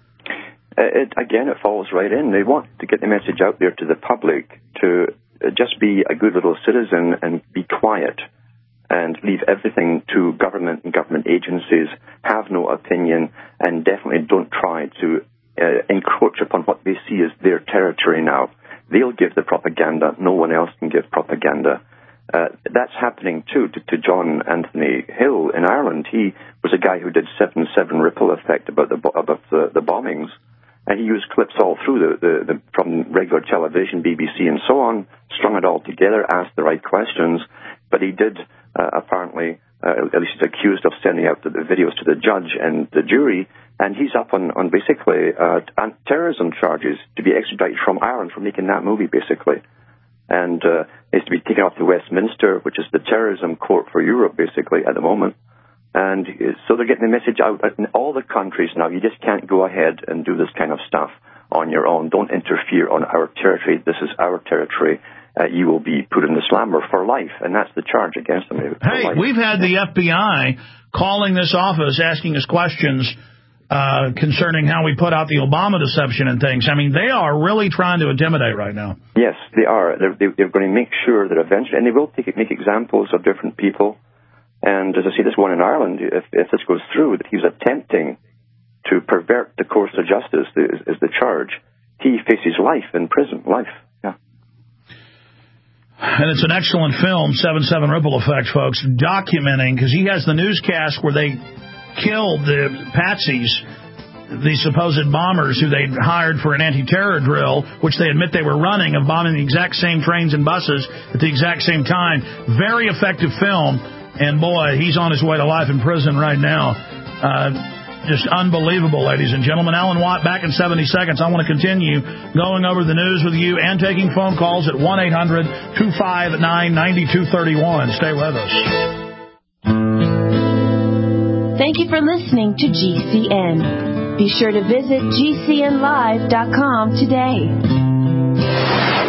It, again, it falls right in. They want to get the message out there to the public to just be a good little citizen and be quiet and leave everything to government and government agencies, have no opinion, and definitely don't try to uh, encroach upon what they see as their territory now. They'll give the propaganda. No one else can give propaganda. Uh, that's happening, too, to, to John Anthony Hill in Ireland. He was a guy who did seven seven Ripple Effect about the, about the, the bombings. And he used clips all through, the, the, the, from regular television, B B C and so on, strung it all together, asked the right questions. But he did uh, apparently, uh, at least he's accused of sending out the, the videos to the judge and the jury, and he's up on, on basically uh, terrorism charges to be extradited from Ireland for making that movie, basically. And uh, he's to be taken off to Westminster, which is the terrorism court for Europe, basically, at the moment. And so they're getting the message out in all the countries now. You just can't go ahead and do this kind of stuff on your own. Don't interfere on our territory. This is our territory. Uh, you will be put in the slammer for life, and that's the charge against them. Hey, life. We've had the F B I calling this office, asking us questions uh, concerning how we put out the Obama deception and things. I mean, they are really trying to intimidate right now. Yes, they are. They're, they're going to make sure that eventually, and they will take, make examples of different people. And as I see this one in Ireland, if, if this goes through, that he's attempting to pervert the course of justice is, is the charge. He faces life in prison, life. Yeah. And it's an excellent film, seven seven Ripple Effect, folks, documenting, because he has the newscast where they killed the patsies, the supposed bombers who they'd hired for an anti-terror drill, which they admit they were running, of bombing the exact same trains and buses at the exact same time. Very effective film. And, boy, he's on his way to life in prison right now. Uh, just unbelievable, ladies and gentlemen. Alan Watt back in seventy seconds. I want to continue going over the news with you and taking phone calls at one eight hundred two five nine nine two three one. Stay with us. Thank you for listening to G C N. Be sure to visit G C N live dot com today.